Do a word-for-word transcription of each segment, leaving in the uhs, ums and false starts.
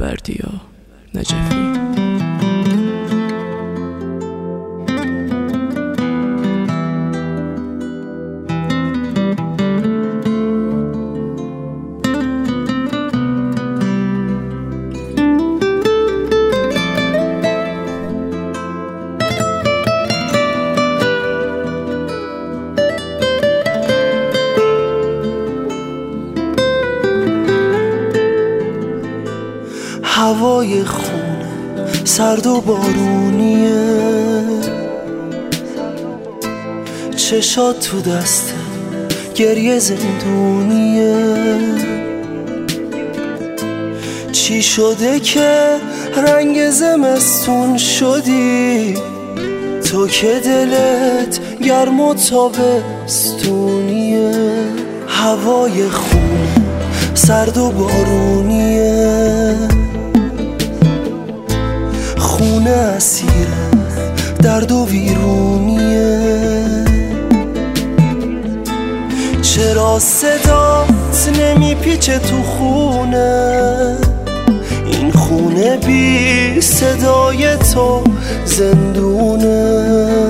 بردیا نجفی. هوای خونه سرد و بارونیه، چشات تو دسته گریه زندونیه. چی شده که رنگ زمستون شدی تو که دلت گرم و تابستونیه؟ هوای خونه سرد و بارونیه، خونه اسیره درد و ویرونیه. چرا صدات نمیپیچه تو خونه؟ این خونه بی صدای تو زندونه.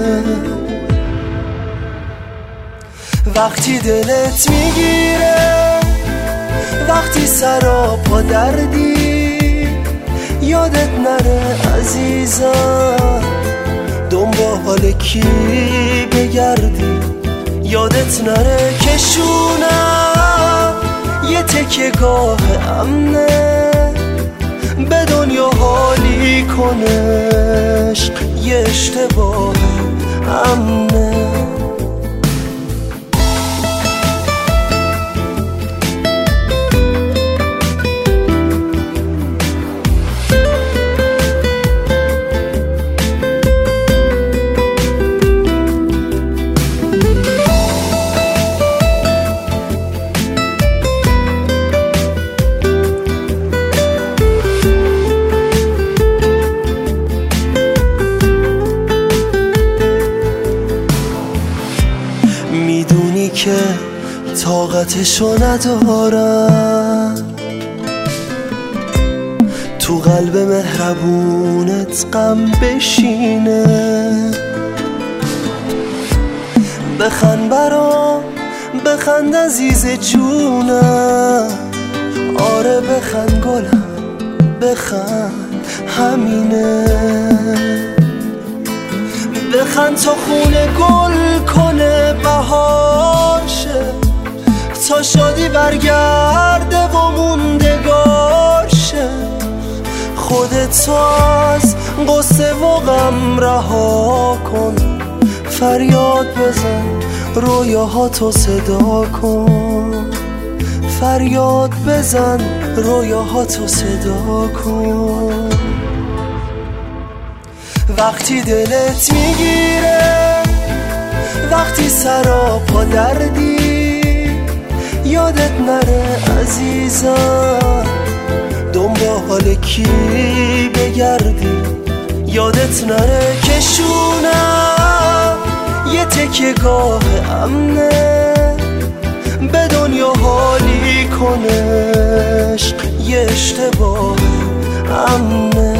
وقتی دلت میگیره، وقتی سراپا دردی، یادت نره عزیزم دنبال کی بگردی. یادت نره که شونم یه تکیه گاه امنه، به دنیا حالی کنه عشق یه اشتباه امنه. میدونی که طاقتشو ندارم، تو قلب مهربونت غم بشینه. بخند برام، بخند عزیز جونم، آره بخند گلم، بخند همینه. بخند تا خونه گل کنه بهارشه، تا شادی برگرده و موندگارشه. خودت از قصه و غم رها کن، فریاد بزن رویاهاتو صدا کن. فریاد بزن رویاهاتو صدا کن. وقتی دلت میگیره، وقتی سراپا دردی، یادت نره عزیزم دنبال کی بگردی. یادت نره که شونم یه تکیه گاه امنه، به دنیا حالی کنه عشق یه اشتباه امنه.